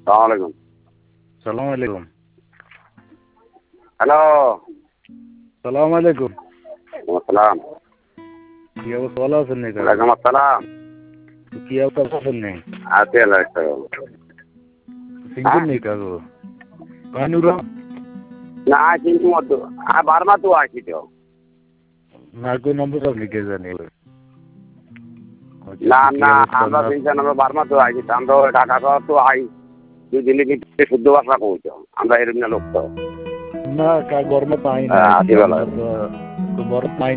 সালামালাইকুম। সালাম আলাইকুম। হ্যালো। সালাম আলাইকুম। সালাম। কি অবস্থা, ভালো আছেন নাকি? ওয়ালাইকুম আসসালাম। কি অবস্থা আছেন নাকি? আছি আল্লাহ রাখছে। সিঙ্গেল নেই কাগো কানুরা না কিন্তু মতো বারমা তো আসি তো না কোই নম্বর সব লিখে জানি না না আমরা তিনজন আমরা বারমা তো আসি আমরা ঢাকা শহর তো আই দুদিনে কিন্তু শুদ্ধ ভাষা কইতো আমরা এরকম লোক তো না কা গরমে পাই না আছি ভালো। তো গরম পাই